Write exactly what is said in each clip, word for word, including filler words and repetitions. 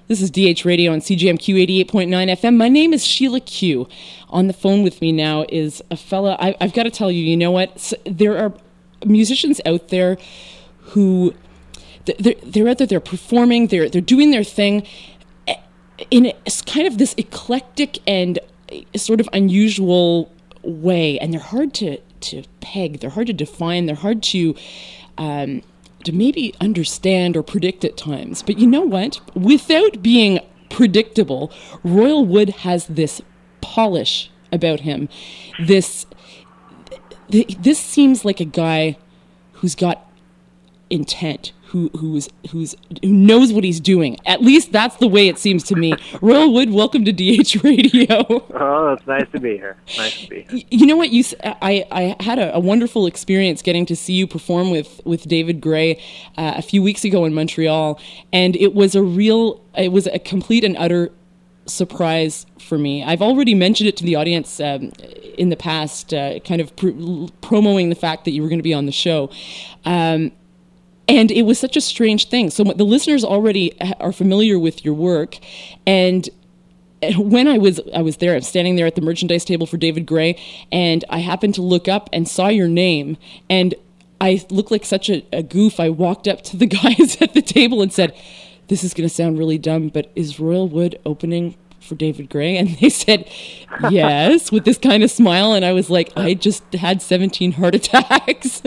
This is D H Radio on C J M Q eighty-eight point nine F M. My name is Sheila Q. On the phone with me now is a fella. I, I've got to tell you, you know what? So there are musicians out there who they're, they're out there. They're performing. They're they're doing their thing in kind of this eclectic and sort of unusual way, and they're hard to to peg. They're hard to define. They're hard to. Um, to maybe understand or predict at times. But you know what? Without being predictable, Royal Wood has this polish about him. This, th- this seems like a guy who's got intent, who who's who's who knows what he's doing. At least that's the way it seems to me. Royal Wood, welcome to D H Radio. Oh, it's nice to be here. Nice to be here. You know what? You, I, I had a, a wonderful experience getting to see you perform with with David Gray uh, a few weeks ago in Montreal, and it was a real, it was a complete and utter surprise for me. I've already mentioned it to the audience um, in the past, uh, kind of pr- promoting the fact that you were going to be on the show. Um, And it was such a strange thing. So the listeners already are familiar with your work. And when I was I was there, I'm standing there at the merchandise table for David Gray, and I happened to look up and saw your name. And I looked like such a, a goof. I walked up to the guys at the table and said, "This is going to sound really dumb, but is Royal Wood opening for David Gray?" And they said yes, with this kind of smile, and I was like, I just had seventeen heart attacks.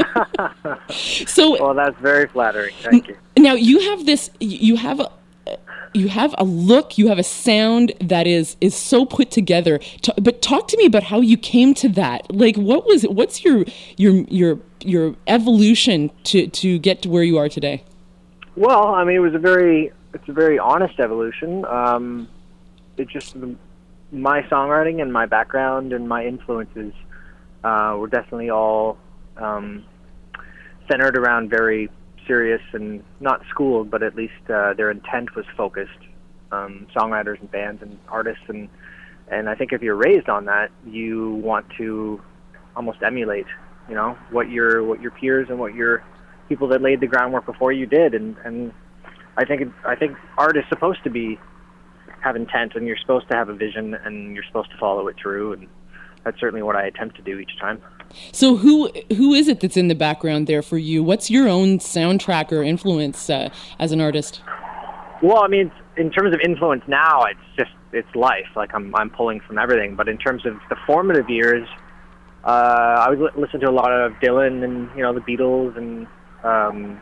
So well, that's very flattering. Thank you. Now you have this, you have a, you have a look, you have a sound that is is so put together. T- but talk to me about how you came to that. Like, what was it? What's your your your your evolution to to get to where you are today? Well, I mean, it was a very it's a very honest evolution. Um, It's just my songwriting and my background and my influences uh, were definitely all um, centered around very serious and not schooled, but at least uh, their intent was focused. Um, songwriters and bands and artists, and and I think if you're raised on that, you want to almost emulate, you know, what your what your peers and what your people that laid the groundwork before you did, and and I think it, I think art is supposed to be. Have intent, and you're supposed to have a vision, and you're supposed to follow it through, and that's certainly what I attempt to do each time. So who who is it that's in the background there for you? What's your own soundtrack or influence uh, as an artist? Well, I mean, in terms of influence now, it's just it's life. Like I'm I'm pulling from everything. But in terms of the formative years, uh, I would li- listen to a lot of Dylan and you know the Beatles and um,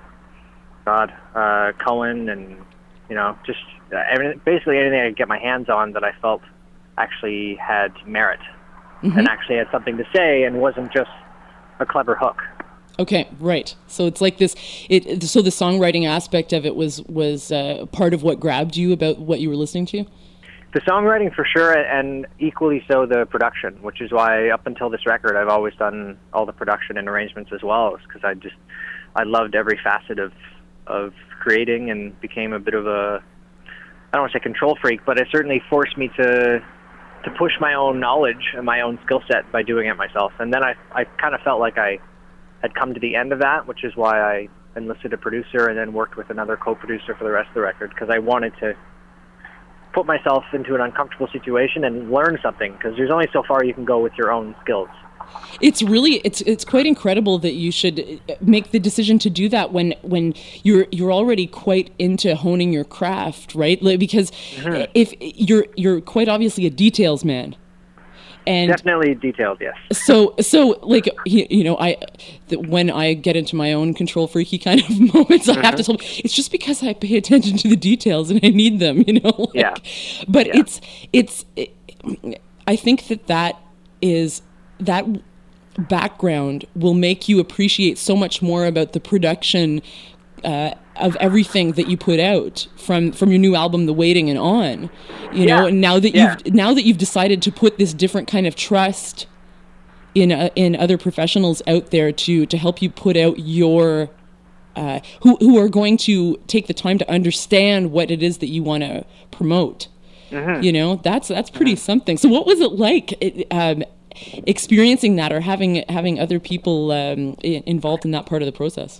God uh, Cohen and you know just. Uh, everything, basically anything I could get my hands on that I felt actually had merit mm-hmm. and actually had something to say and wasn't just a clever hook. Okay, right. So it's like this. It so the songwriting aspect of it was was uh, part of what grabbed you about what you were listening to. The songwriting for sure, and equally so the production, which is why up until this record I've always done all the production and arrangements as well, because I just I loved every facet of of creating and became a bit of a I don't want to say control freak, but it certainly forced me to to push my own knowledge and my own skill set by doing it myself. And then I I kind of felt like I had come to the end of that, which is why I enlisted a producer and then worked with another co-producer for the rest of the record, because I wanted to put myself into an uncomfortable situation and learn something, because there's only so far you can go with your own skills. It's really it's it's quite incredible that you should make the decision to do that when when you're you're already quite into honing your craft, right? Like, because mm-hmm. if you're you're quite obviously a details man. And definitely detailed, yes. So, so like you, you know, I the, when I get into my own control freaky kind of moments, mm-hmm. I have to tell. It's just because I pay attention to the details and I need them, you know. Like, yeah. But yeah. it's it's. It, I think that that is that background will make you appreciate so much more about the production uh, of everything that you put out from from your new album, The Waiting, and on. You yeah. know, and now that yeah. you've now that you've decided to put this different kind of trust in uh, in other professionals out there to to help you put out your uh, who who are going to take the time to understand what it is that you want to promote. Mm-hmm. You know, that's that's pretty mm-hmm. something. So, what was it like? It, um, experiencing that or having having other people um, involved in that part of the process?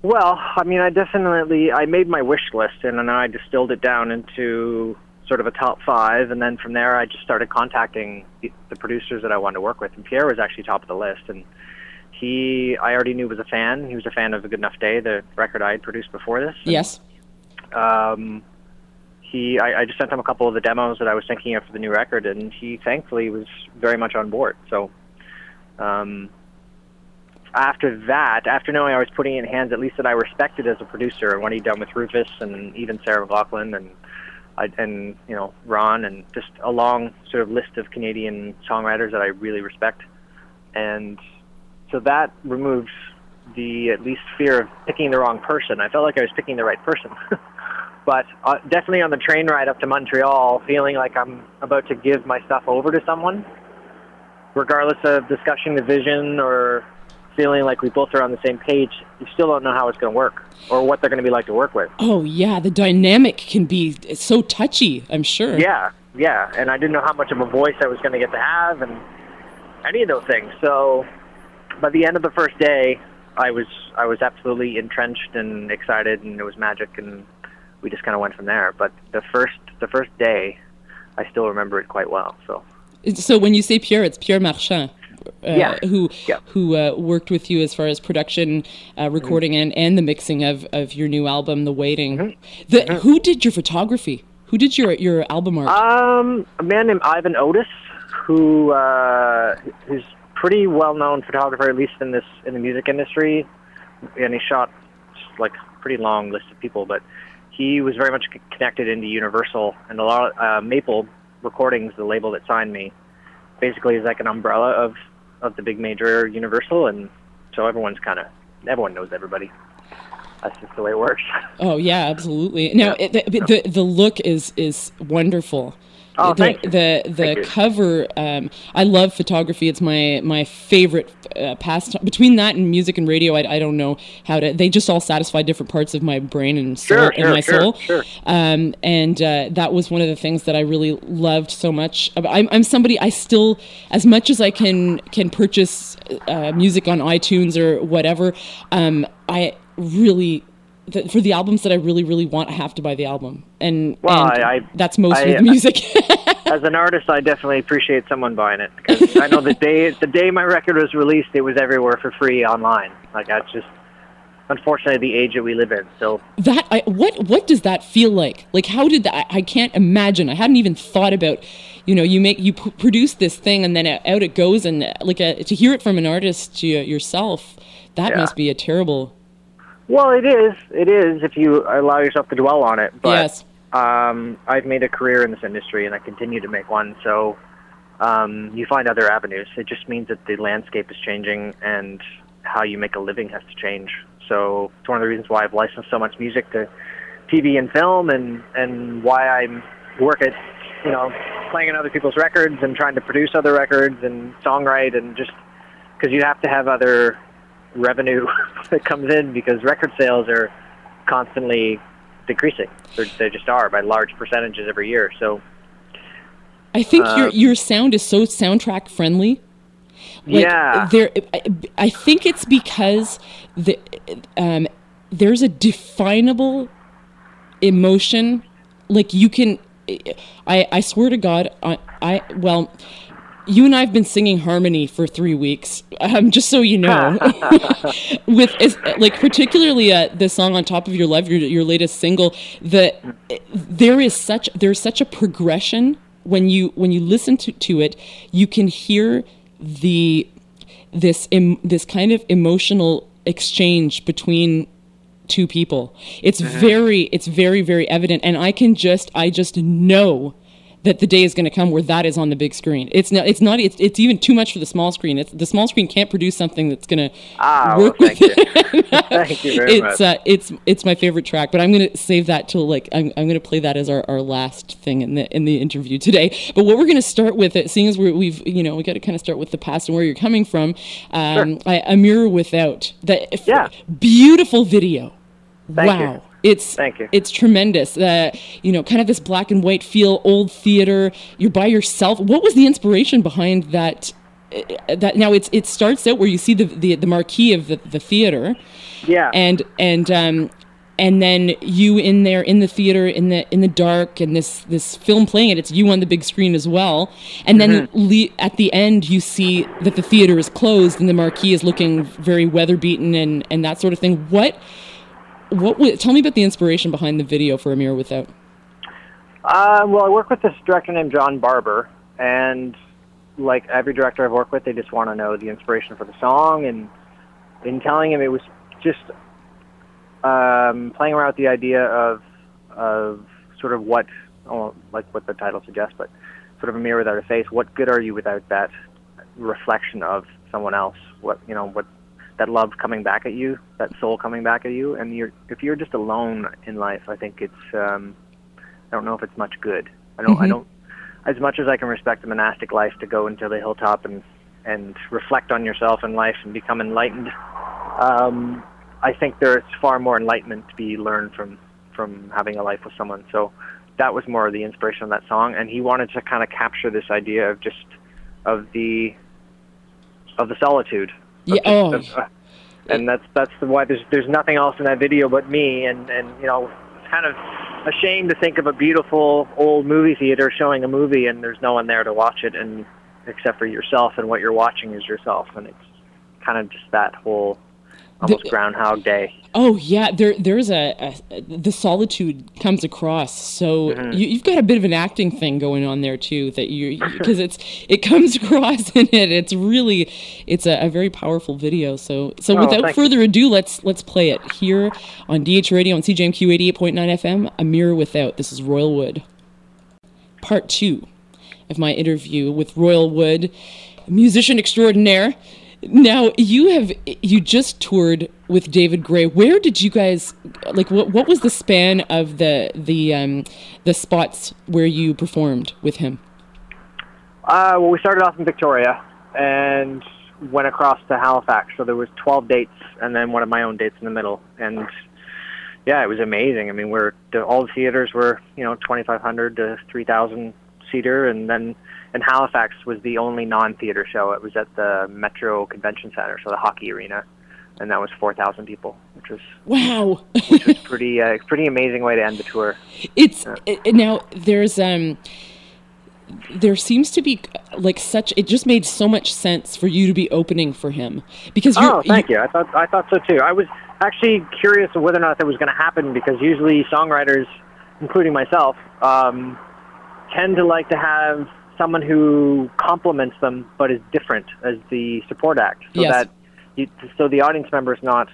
Well, I mean, I definitely, I made my wish list, and then I distilled it down into sort of a top five, and then from there I just started contacting the, the producers that I wanted to work with, and Pierre was actually top of the list, and he, I already knew was a fan. He was a fan of A Good Enough Day, the record I had produced before this. And, yes. Um, he, I, I just sent him a couple of the demos that I was thinking of for the new record, and he thankfully was very much on board. So, um, after that, after knowing I was putting it in hands at least that I respected as a producer, and what he'd done with Rufus and even Sarah McLachlan and I, and you know Ron, and just a long sort of list of Canadian songwriters that I really respect, and so that removes the at least fear of picking the wrong person. I felt like I was picking the right person, but uh, definitely on the train ride up to Montreal, feeling like I'm about to give my stuff over to someone, regardless of discussing the vision or feeling like we both are on the same page, you still don't know how it's going to work or what they're going to be like to work with. Oh, yeah, the dynamic can be so touchy, I'm sure. Yeah, yeah, and I didn't know how much of a voice I was going to get to have and any of those things. So by the end of the first day, I was I was absolutely entrenched and excited, and it was magic, and we just kind of went from there. But the first the first day, I still remember it quite well. So, so when you say Pierre, it's Pierre Marchand. Uh, yeah. who yeah. who uh, worked with you as far as production, uh, recording, mm-hmm. and, and the mixing of, of your new album, The Waiting. Mm-hmm. The, mm-hmm. Who did your photography? Who did your your album art? Um, a man named Ivan Otis, who uh, who's pretty well known photographer, at least in this in the music industry, and he shot like a pretty long list of people. But he was very much connected into Universal, and a lot of, uh, Maple Recordings, the label that signed me, basically is like an umbrella of. of the big major Universal, and so everyone's kind of, everyone knows everybody. That's just the way it works. Oh yeah, absolutely. Now yeah. it, the, the the look is is wonderful. Oh, the, thank you. The the thank cover. Um, I love photography. It's my my favorite uh, pastime. Between that and music and radio, I, I don't know how to. They just all satisfy different parts of my brain and soul sure, and sure, my sure, soul. Sure. Um, and uh, that was one of the things that I really loved so much. I'm I'm somebody I still, as much as I can can purchase uh, music on iTunes or whatever. Um, I really. The, for the albums that I really, really want, I have to buy the album, and, well, and I, I, that's most I, with music. As an artist, I definitely appreciate someone buying it, because I know the day the day my record was released, it was everywhere for free online. Like that's just unfortunately the age that we live in. So that I, what what does that feel like? Like how did that? I, I can't imagine. I hadn't even thought about. You know, you make you p- produce this thing, and then out it goes, and like a, to hear it from an artist to yourself, that yeah. must be a terrible. Well, it is. It is if you allow yourself to dwell on it. But yes. um, I've made a career in this industry, and I continue to make one. So um, you find other avenues. It just means that the landscape is changing, and how you make a living has to change. So it's one of the reasons why I've licensed so much music to T V and film, and, and why I work at, you know, playing on other people's records and trying to produce other records and songwrite, and just because you have to have other revenue that comes in, because record sales are constantly decreasing. They're, they just are by large percentages every year. So I think uh, your your sound is so soundtrack friendly. Like, yeah. There, I, I think it's because the um, there's a definable emotion. Like you can, I I swear to God, I I well. You and I have been singing harmony for three weeks, um, just so you know. With is, like particularly uh, the song "On Top of Your Love," your your latest single. That there is such there's such a progression when you when you listen to, to it, you can hear the this em, this kind of emotional exchange between two people. It's mm-hmm. very it's very very evident, and I can just I just know. That the day is going to come where that is on the big screen. It's not. It's not. It's, it's even too much for the small screen. It's the small screen can't produce something that's going to ah, work well, with thank it. You. Thank you very it's, much. Uh, it's it's my favorite track, but I'm going to save that till like I'm I'm going to play that as our, our last thing in the in the interview today. But what we're going to start with, it, seeing as we're, we've you know we got to kind of start with the past and where you're coming from. Um, sure. I, A Mirror Without, the yeah. beautiful video. Thank wow. You. It's Thank you. It's tremendous. Uh, you know, kind of this black and white feel, old theater. You're by yourself. What was the inspiration behind that that now it's it starts out where you see the the, the marquee of the, the theater, Yeah. and and um, and then you in there in the theater in the in the dark, and this this film playing it. It's you on the big screen as well, and then Mm-hmm. le- at the end you see that the theater is closed and the marquee is looking very weather beaten and and that sort of thing. What what w- tell me about the inspiration behind the video for A Mirror Without? Uh, well, I work with this director named John Barber, and like every director I've worked with, they just want to know the inspiration for the song. And in telling him, it was just um, playing around with the idea of of sort of what, oh, like what the title suggests, but sort of a mirror without a face. What good are you without that reflection of someone else? What you know, what that love coming back at you, that soul coming back at you, and you're if you're just alone in life, I think it's. Um, I don't know if it's much good. I don't. Mm-hmm. I don't. As much as I can respect the monastic life to go into the hilltop and and reflect on yourself and life and become enlightened, um, I think there's far more enlightenment to be learned from from having a life with someone. So that was more of the inspiration of that song, and he wanted to kind of capture this idea of just of the of the solitude. Of Yeah. just, Oh. of, uh, and that's that's the why there's there's nothing else in that video but me, and and you know, it's kind of a shame to think of a beautiful old movie theater showing a movie and there's no one there to watch it, and except for yourself, and what you're watching is yourself, and it's kind of just that whole almost The- Groundhog Day. Oh yeah, there there's a, a the solitude comes across. So Mm-hmm. you, you've got a bit of an acting thing going on there too. That you because it's it comes across in it. It's really it's a, a very powerful video. So so Oh, without thank further ado, let's let's play it here on D H Radio on C J M Q eighty-eight point nine F M. A Mirror Without. This is Royal Wood. Part two of my interview with Royal Wood, musician extraordinaire. Now you have you just toured with David Gray. Where did you guys like? What what was the span of the the um, the spots where you performed with him? Uh, well, we started off in Victoria and went across to Halifax. So there was twelve dates, and then one of my own dates in the middle. And yeah, it was amazing. I mean, we're the, all the theaters were you know twenty-five hundred to three thousand seater, and then and Halifax was the only non-theater show. It was at the Metro Convention Center, so the hockey arena, and that was four thousand people, which was Wow, which was pretty uh, pretty amazing way to end the tour. it's it, now there's um there seems to be like such it just made so much sense for you to be opening for him because you're, Oh, thank you. I thought I thought so too. I was actually curious of whether or not that was going to happen, because usually songwriters, including myself, um, tend to like to have someone who complements them but is different as the support act, so Yes. that you, so the audience member is not,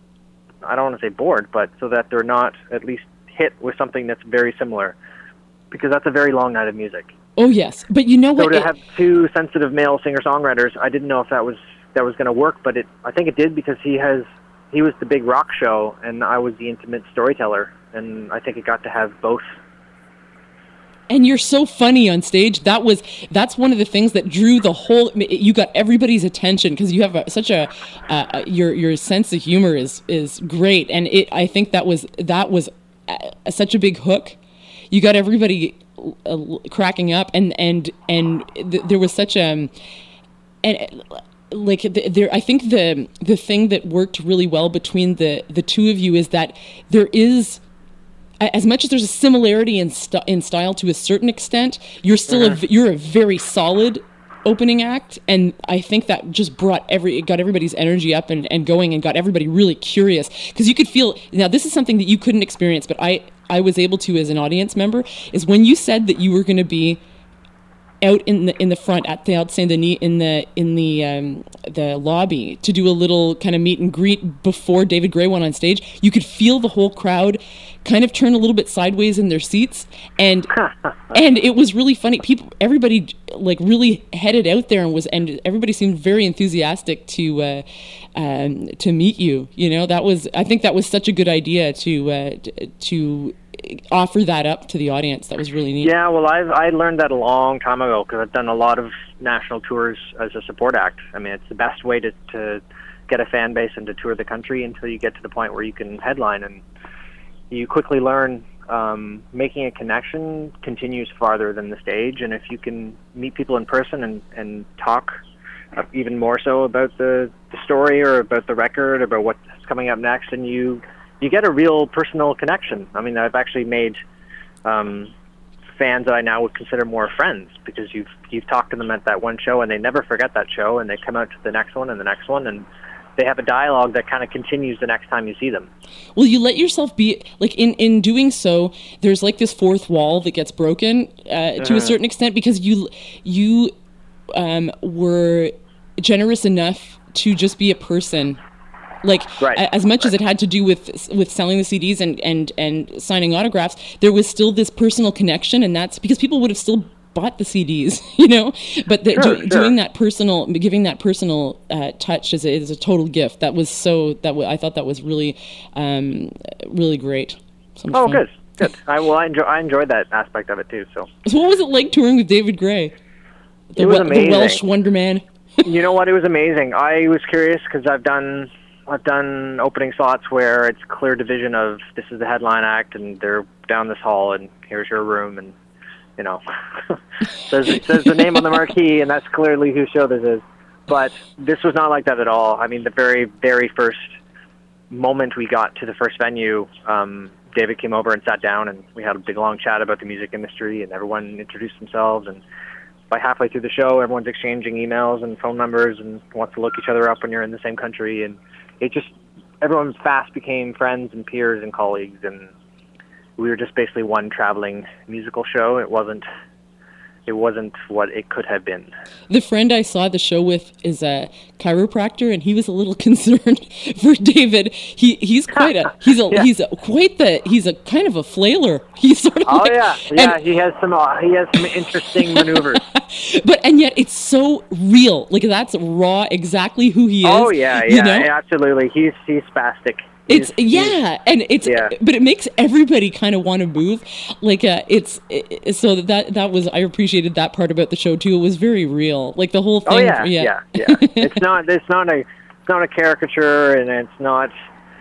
I don't want to say bored, but so that they're not at least hit with something that's very similar, because that's a very long night of music. Oh yes, but you know So what? to It- have two sensitive male singer-songwriters, I didn't know if that was that was going to work, but it I think it did, because he has he was the big rock show and I was the intimate storyteller, and I think it got to have both. And you're so funny on stage. That was that's one of the things that drew the whole. You got everybody's attention because you have a, such a uh, your your sense of humor is is great, and it I think that was that was uh, such a big hook. You got everybody uh, cracking up, and and and th- there was such a and like the, there I think the the thing that worked really well between the the two of you is that there is, as much as there's a similarity in st- in style to a certain extent, you're still a v you're a very solid opening act, and I think that just brought every it got everybody's energy up and, and going, and got everybody really curious, because you could feel. Now this is something that you couldn't experience, but I I was able to as an audience member, is when you said that you were going to be out in the in the front at the Saint Denis in the in the um, the lobby to do a little kind of meet and greet before David Gray went on stage. You could feel the whole crowd kind of turn a little bit sideways in their seats, and and it was really funny. People, everybody, like really headed out there and was, and everybody seemed very enthusiastic to uh, um, to meet you. You know, that was I think that was such a good idea to uh, to offer that up to the audience. That was really neat. Yeah, well, I've I learned that a long time ago, because I've done a lot of national tours as a support act. I mean, it's the best way to to get a fan base and to tour the country until you get to the point where you can headline, and you quickly learn um, making a connection continues farther than the stage. And if you can meet people in person and and talk uh, even more so about the, the story or about the record, about what's coming up next, and you you get a real personal connection. I mean, I've actually made um, fans that I now would consider more friends, because you've you've talked to them at that one show and they never forget that show, and they come out to the next one and the next one, and they have a dialogue that kind of continues the next time you see them. Well, you let yourself be, like, in, in doing so, there's like this fourth wall that gets broken uh, mm-hmm. to a certain extent, because you you um, were generous enough to just be a person. Like, right. a, as much right. as it had to do with with selling the C Ds and, and, and signing autographs, there was still this personal connection, and that's because people would have still bought the C Ds, you know, but the, sure, do, sure. doing that personal, giving that personal uh, touch is a, is a total gift. That was so, that w- I thought that was really, um, really great. So much oh, fun. good, good. I well, I, enjoy, I enjoyed that aspect of it too. So, so what was it like touring with David Gray? The, it was we- amazing. The Welsh Wonder Man. You know what? It was amazing. I was curious because I've done, I've done opening slots where it's clear division of this is the headline act and they're down this hall and here's your room and, you know, says says the name on the marquee, and that's clearly whose show this is. But this was not like that at all. I mean, the very, very first moment we got to the first venue, um, David came over and sat down, and we had a big, long chat about the music industry, and everyone introduced themselves. And by halfway through the show, everyone's exchanging emails and phone numbers and wants to look each other up when you're in the same country. And it just, everyone fast became friends and peers and colleagues, and we were just basically one traveling musical show. It wasn't it wasn't what it could have been. The friend I saw the show with is a chiropractor, and he was a little concerned for David. He he's quite a he's a yeah. he's a, quite the he's a kind of a flailer. He's sort of oh like, yeah yeah and, he has some uh, he has some interesting maneuvers. But and yet it's so real. Like, that's raw, exactly who he is. Oh yeah yeah, you know? yeah absolutely. He's he's spastic. He's, It's yeah, and it's yeah. but it makes everybody kind of want to move. Like uh, it's it, so that that was I appreciated that part about the show too. It was very real. Like the whole thing. Oh yeah, yeah, yeah, yeah. it's not it's not a it's not a caricature, and it's not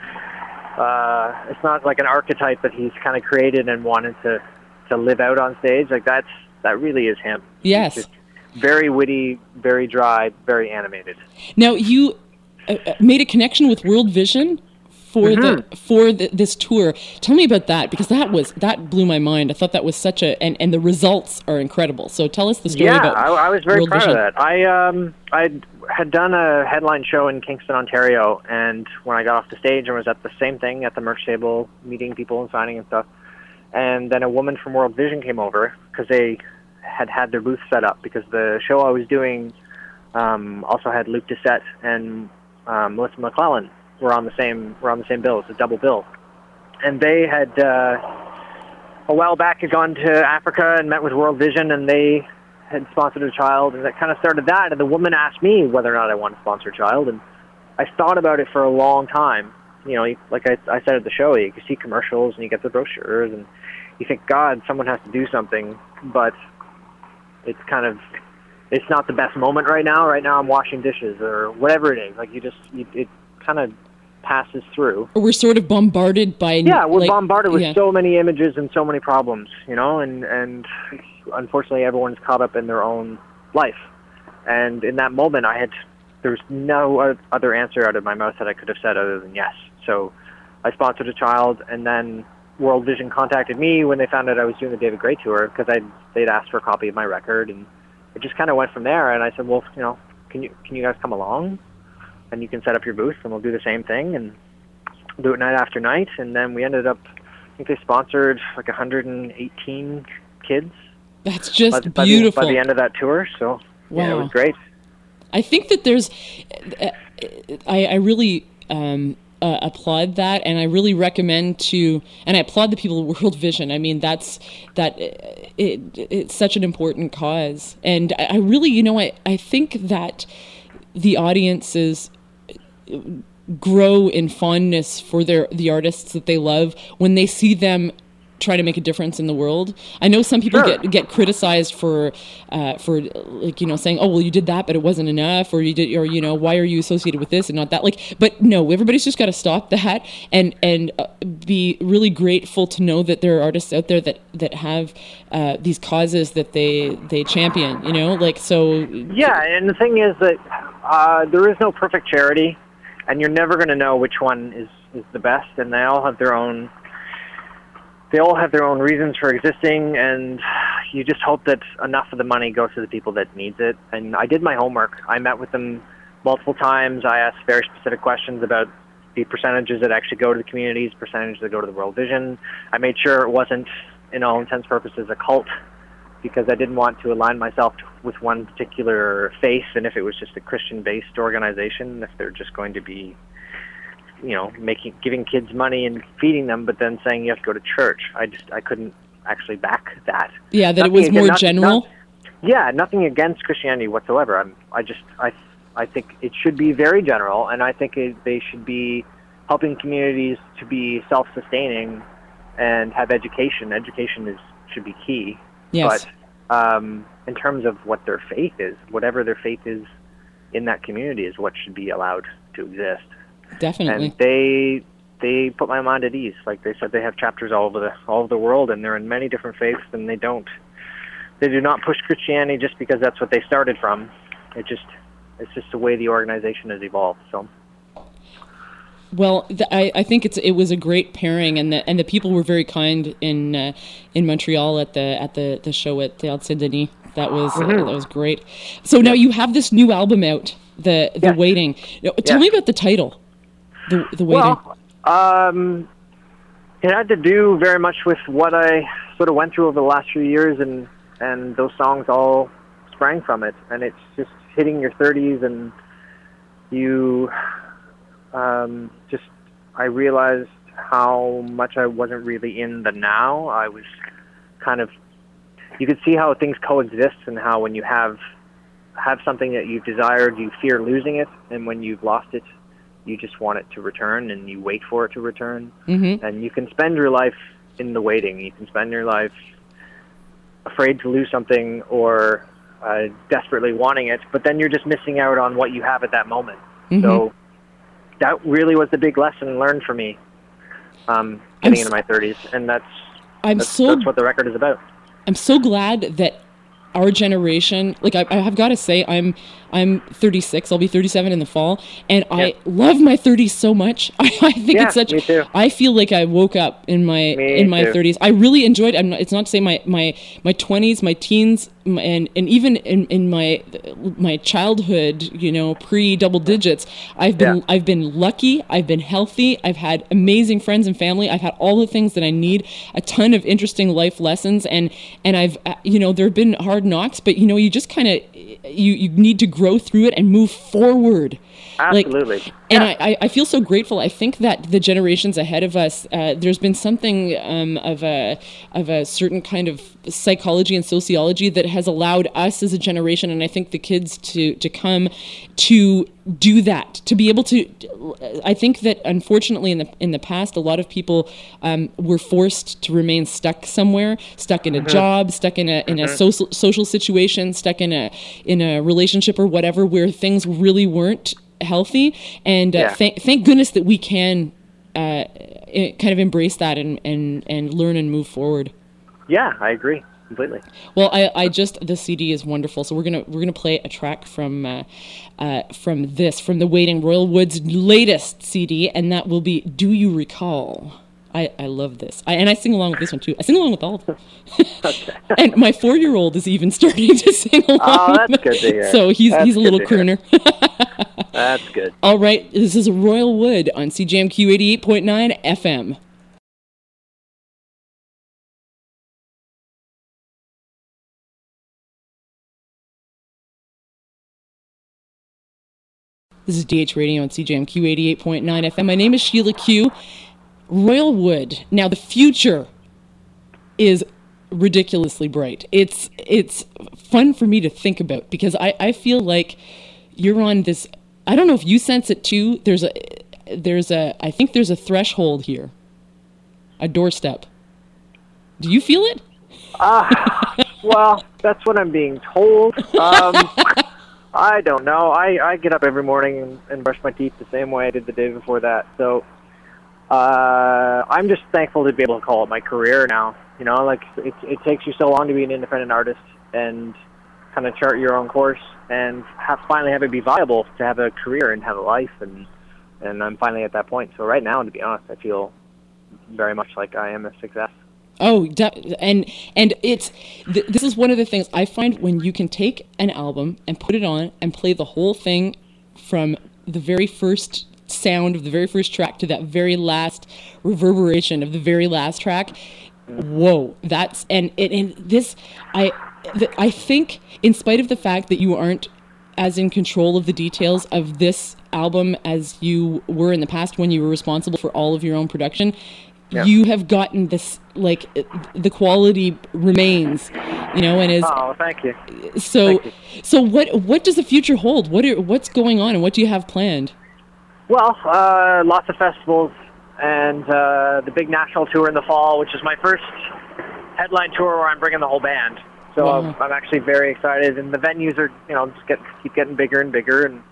uh, it's not like an archetype that he's kind of created and wanted to to live out on stage. Like that's that really is him. Yes. He's just very witty, very dry, very animated. Now you uh, made a connection with World Vision for mm-hmm. the for the, this tour. Tell me about that, because that was that blew my mind. I thought that was such a and, and the results are incredible. So tell us the story yeah, about I, I was very World proud Vision. of that. I um I had done a headline show in Kingston, Ontario, and when I got off the stage, I was at the same thing at the merch table, meeting people and signing and stuff. And then a woman from World Vision came over because they had had their booth set up, because the show I was doing um, also had Luc Doucet and um, Melissa McClellan were on the same were on the same bill. It's a double bill, and they had uh, a while back had gone to Africa and met with World Vision, and they had sponsored a child, and that kind of started that. And the woman asked me whether or not I wanted to sponsor a child, and I thought about it for a long time. You know, like I, I said at the show, you can see commercials and you get the brochures, and you think, God, someone has to do something, but it's kind of, it's not the best moment right now. Right now I'm washing dishes or whatever it is. Like you just, you, it kind of passes through. We're sort of bombarded by yeah, we're like, bombarded with yeah. so many images and so many problems, you know, and and unfortunately everyone's caught up in their own life. And in that moment, I had there's no other answer out of my mouth that I could have said other than yes. So I sponsored a child, and then World Vision contacted me when they found out I was doing the David Gray tour, because I they'd asked for a copy of my record, and it just kind of went from there. And I said, well, you know, can you can you guys come along, and you can set up your booth, and we'll do the same thing and do it night after night. And then we ended up, I think they sponsored like one hundred eighteen kids. That's just by, beautiful. By the, by the end of that tour, so wow. yeah, it was great. I think that there's, uh, I, I really um, uh, applaud that, and I really recommend to, and I applaud the people of World Vision. I mean, that's, that, it, it's such an important cause. And I, I really, you know, I, I think that the audiences grow in fondness for their, the artists that they love when they see them try to make a difference in the world? I know some people Sure. get get criticized for uh, for like you know saying, oh well, you did that but it wasn't enough, or you did, or you know why are you associated with this and not that, like, but no, everybody's just got to stop that and and uh, be really grateful to know that there are artists out there that that have uh, these causes that they they champion, you know, like, so Yeah, and the thing is that uh, there is no perfect charity, and you're never going to know which one is, is the best, and they all have their own they all have their own reasons for existing, and you just hope that enough of the money goes to the people that needs it. And I did my homework. I met with them multiple times. I asked very specific questions about the percentages that actually go to the communities, percentages that go to the World Vision. I made sure it wasn't, in all intents and purposes, a cult, because I didn't want to align myself to, with one particular faith. And if it was just a Christian-based organization, if they're just going to be, you know, making giving kids money and feeding them, but then saying you have to go to church, I just I couldn't actually back that. Yeah, that Nothing it was again- more not- general. not- yeah, nothing against Christianity whatsoever. I'm I just I I think it should be very general, and I think it, they should be helping communities to be self-sustaining and have education. Education is should be key. Yes. But um, in terms of what their faith is, whatever their faith is in that community is what should be allowed to exist. Definitely. And they they put my mind at ease. Like they said, they have chapters all over the all over the world, and they're in many different faiths, and they don't they do not push Christianity just because that's what they started from. It just it's just the way the organization has evolved. So. Well, th- I, I think it's it was a great pairing, and the and the people were very kind in uh, in Montreal at the at the, the show at Théâtre Saint-Denis. That was uh, that was great. So now you have this new album out, the the Yes. Waiting. Now, tell Yes. me about the title, the the Waiting. Well, um, it had to do very much with what I sort of went through over the last few years, and and those songs all sprang from it. And it's just hitting your thirties, and you um, just I realized how much I wasn't really in the now. I was kind of you could see how things coexist, and how when you have have something that you've desired, you fear losing it, and when you've lost it, you just want it to return, and you wait for it to return. Mm-hmm. And you can spend your life in the waiting. You can spend your life afraid to lose something, or uh, desperately wanting it, but then you're just missing out on what you have at that moment. Mm-hmm. So that really was the big lesson learned for me, um, getting s- into my thirties, and that's I'm that's, so that's what the record is about. I'm so glad that our generation, like I, I have got to say, I'm I'm thirty-six. I'll be thirty-seven in the fall, and I Yeah. love my thirties so much. I, I think Yeah, it's such. me too. I feel like I woke up in my Me in my too. thirties. I really enjoyed. I'm not, it's not to say my my my twenties, my teens, my, and and even in, in my my childhood, you know, pre double digits. I've been Yeah. I've been lucky. I've been healthy. I've had amazing friends and family. I've had all the things that I need. A ton of interesting life lessons, and and I've uh, you know there have been hard knocks, but you know you just kind of you you need to grow through it and move forward. Absolutely. Like, and Yeah. I, I feel so grateful. I think that the generations ahead of us, uh, there's been something um, of a of a certain kind of psychology and sociology that has allowed us as a generation, and I think the kids to to come to do that, to be able to. I think that unfortunately in the in the past, a lot of people um, were forced to remain stuck somewhere, stuck in a job, stuck in a in a social social situation, stuck in a in a relationship or whatever, where things really weren't healthy. And uh, Yeah. thank thank goodness that we can uh, i- kind of embrace that and, and, and learn and move forward. Yeah, I agree completely. Well, I, I just the C D is wonderful, so we're gonna we're gonna play a track from uh, uh, from this from the Waiting, Royal Wood's latest C D, and that will be "Do You Recall." I, I love this, I, and I sing along with this one too. I sing along with all of them, and my four year old is even starting to sing along. Oh, that's with good to hear. So he's That's he's a good little to hear. crooner. That's good. All right, this is Royal Wood on C J M Q eighty-eight point nine F M. This is D H Radio on C J M Q eighty-eight point nine F M. My name is Sheila Q. Royal Wood. Now, the future is ridiculously bright. It's it's fun for me to think about, because I, I feel like you're on this. I don't know if you sense it too. There's a there's a I think there's a threshold here, a doorstep. Do you feel it? Uh, well, that's what I'm being told. Um, I don't know. I, I get up every morning and, and brush my teeth the same way I did the day before that. So uh, I'm just thankful to be able to call it my career now. You know, like it, it takes you so long to be an independent artist and kind of chart your own course and have, finally have it be viable to have a career and have a life. And, and I'm finally at that point. So right now, to be honest, I feel very much like I am a success. Oh, and and it's th- this is one of the things I find when you can take an album and put it on and play the whole thing from the very first sound of the very first track to that very last reverberation of the very last track. Whoa, that's and and, and this I th- I think in spite of the fact that you aren't as in control of the details of this album as you were in the past when you were responsible for all of your own production. Yeah. You have gotten this, like, the quality remains, you know, and is. Oh, thank you. So, thank you. so what what does the future hold? What are, what's going on, and what do you have planned? Well, uh, lots of festivals, and uh, the big national tour in the fall, which is my first headline tour where I'm bringing the whole band. So wow. I'm, I'm actually very excited, and the venues are, you know, just get keep getting bigger and bigger, and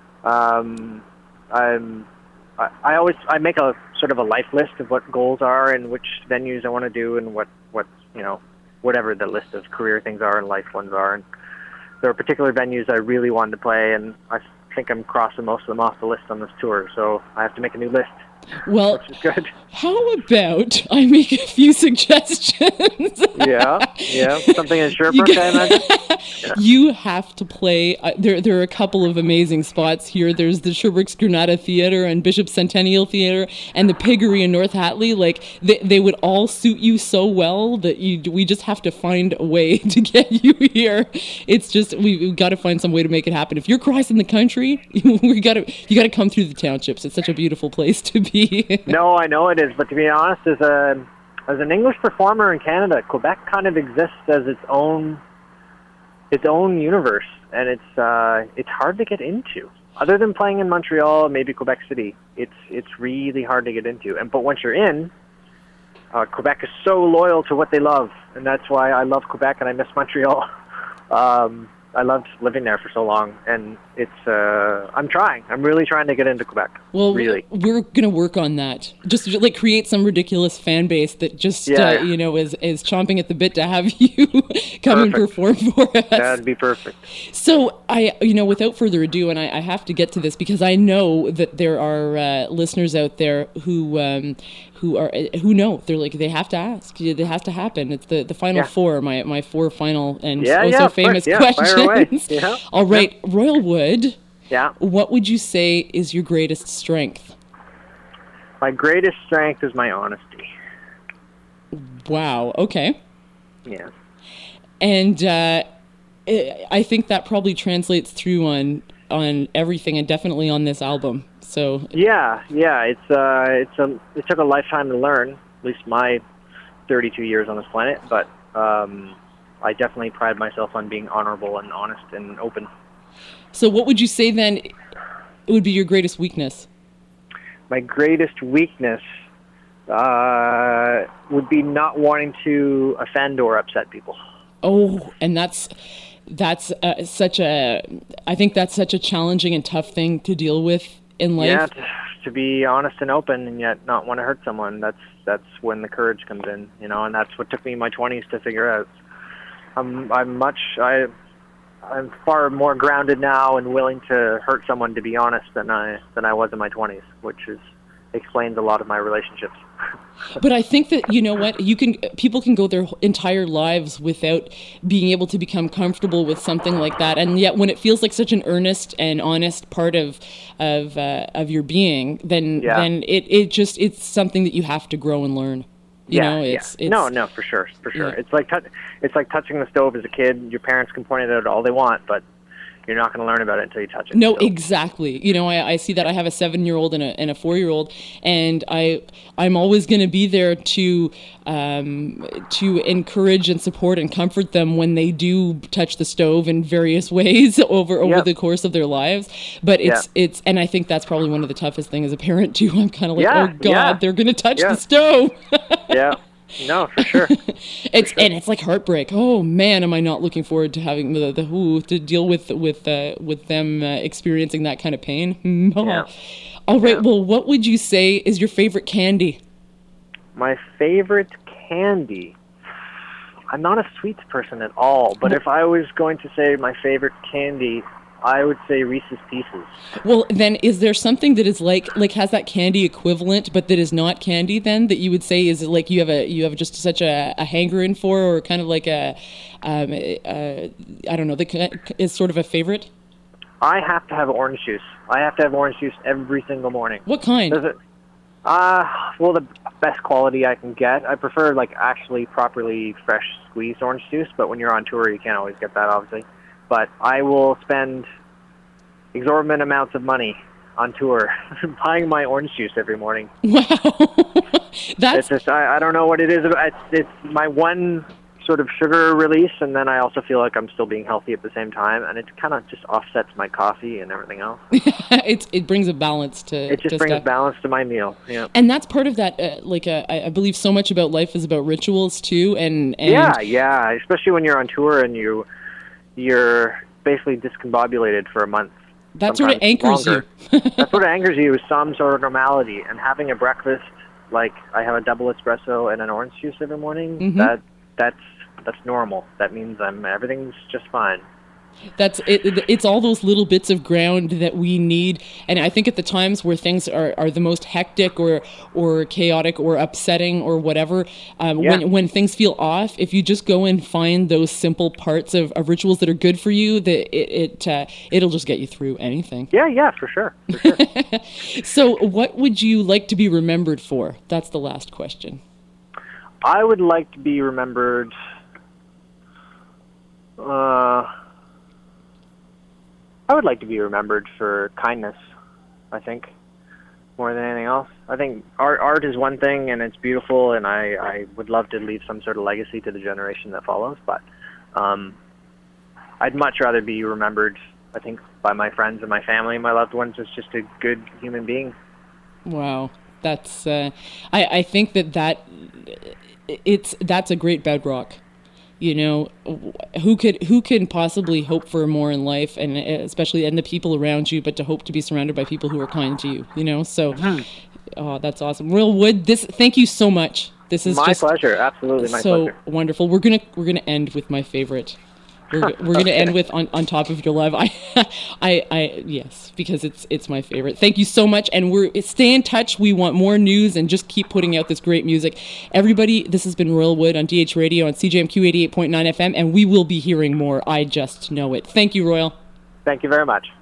um, I'm. I, I always I make a sort of a life list of what goals are and which venues I want to do and what, what you know whatever the list of career things are and life ones are. And there are particular venues I really wanted to play, and I think I'm crossing most of them off the list on this tour. So I have to make a new list. Well, which is good. How about I make a few suggestions? yeah, yeah, something in Sherbrooke, I imagine. Yeah. You have to play. Uh, there, there are a couple of amazing spots here. There's the Sherbrooke's Granada Theatre and Bishop Centennial Theatre and the Piggery in North Hatley. Like they, they would all suit you so well that you. We just have to find a way to get you here. It's just we, we've got to find some way to make it happen. If you're crossing the country, we got to you got to come through the townships. It's such a beautiful place to be. No, I know it is, but to be honest, as a as an English performer in Canada, Quebec kind of exists as its own its own universe, and it's uh, it's hard to get into. Other than playing in Montreal, maybe Quebec City, it's it's really hard to get into. And but once you're in, uh, Quebec is so loyal to what they love, and that's why I love Quebec and I miss Montreal. Um, I loved living there for so long, and it's, uh, I'm trying. I'm really trying to get into Quebec. Well, really. We're going to work on that. Just like create some ridiculous fan base that just, yeah, uh, yeah. you know, is, is chomping at the bit to have you come perfect. and perform for us. That'd be perfect. So I, you know, without further ado, and I, I have to get to this because I know that there are uh, listeners out there who, um, who are who know they're like they have to ask, it has to happen. It's the the final yeah. four, my my four final and yeah, oh yeah, so famous yeah, questions. Yeah. All right, yeah. Royalwood. Yeah. What would you say is your greatest strength? My greatest strength is my honesty. Wow. Okay. Yeah. And uh, I think that probably translates through on on everything, and definitely on this album. So yeah, yeah, it's uh, it's a it took a lifetime to learn, at least my thirty-two years on this planet. But um, I definitely pride myself on being honorable and honest and open. So, what would you say then would be your greatest weakness? My greatest weakness uh, would be not wanting to offend or upset people. Oh, and that's that's uh, such a I think that's such a challenging and tough thing to deal with in life. Yeah, to, to be honest and open and yet not want to hurt someone. That's that's when the courage comes in, you know, and that's what took me in my twenties to figure out. I'm I'm much I I'm far more grounded now and willing to hurt someone to be honest than I than I was in my twenties, which is explains a lot of my relationships. But I think that, you know what, you can people can go their entire lives without being able to become comfortable with something like that, and yet when it feels like such an earnest and honest part of of uh, of your being, then yeah. then it, it just it's something that you have to grow and learn. You yeah, know, it's, yeah. it's no, no, for sure, for sure. Yeah. It's like t- it's like touching the stove as a kid. Your parents can point it out all they want, but you're not going to learn about it until you touch it. No, so. exactly. You know, I, I see that. I have a seven-year-old and a and a four-year-old, and I I'm always going to be there to um, to encourage and support and comfort them when they do touch the stove in various ways over over yep. the course of their lives. But it's yeah. it's and I think that's probably one of the toughest things as a parent too. I'm kind of like, yeah, oh God, yeah. they're going to touch yeah. the stove. yeah. No, for sure. It's and it's like heartbreak. Oh man, am I not looking forward to having the the ooh, to deal with with uh, with them uh, experiencing that kind of pain. Yeah. All right. Yeah. Well, what would you say is your favorite candy? My favorite candy. I'm not a sweets person at all, but if I was going to say my favorite candy, I would say Reese's Pieces. Well, then, is there something that is like like has that candy equivalent, but that is not candy? Then that you would say is it like you have a you have just such a, a hanger in for, or kind of like a, um, a I don't know, the is sort of a favorite. I have to have orange juice. I have to have orange juice every single morning. What kind? Does it? Uh, well, the best quality I can get. I prefer like actually properly fresh squeezed orange juice, but when you're on tour, you can't always get that, obviously. But I will spend exorbitant amounts of money on tour buying my orange juice every morning. Wow, that's it's just I, I don't know what it is. It's it's my one sort of sugar release, and then I also feel like I'm still being healthy at the same time, and it kind of just offsets my coffee and everything else. it's it brings a balance to it just to brings stuff. balance to my meal. Yeah, and that's part of that. Uh, like uh, I, I believe so much about life is about rituals too, and, and yeah, yeah. Especially when you're on tour and you you're basically discombobulated for a month. That sort of anchors longer. you. That sort of anchors you with some sort of normality, and having a breakfast like I have a double espresso and an orange juice every morning. Mm-hmm. That that's that's normal. That means I'm everything's just fine. That's it, it. It's all those little bits of ground that we need, and I think at the times where things are, are the most hectic or or chaotic or upsetting or whatever, um, Yeah. when when things feel off, if you just go and find those simple parts of, of rituals that are good for you, that it, it uh, it'll just get you through anything. Yeah, yeah, for sure. For sure. So, what would you like to be remembered for? That's the last question. I would like to be remembered. Uh, I would like to be remembered for kindness, I think, more than anything else. I think art art is one thing, and it's beautiful, and I, I would love to leave some sort of legacy to the generation that follows, but um, I'd much rather be remembered, I think, by my friends and my family and my loved ones as just a good human being. Wow. That's, uh, I, I think that that, it's, that's a great bedrock. You know, who could who can possibly hope for more in life, and especially and the people around you, but to hope to be surrounded by people who are kind to you. You know, so Mm-hmm. oh, that's awesome. Royal Wood, this thank you so much. This is My just pleasure, absolutely my so pleasure. wonderful. We're gonna we're gonna end with my favorite. We're, we're going to end with on, on top of your love. I, I, I, yes, because it's it's my favorite. Thank you so much, and we're stay in touch. We want more news, and just keep putting out this great music. Everybody, this has been Royal Wood on D H Radio on C J M Q eighty-eight point nine F M, and we will be hearing more. I just know it. Thank you, Royal. Thank you very much.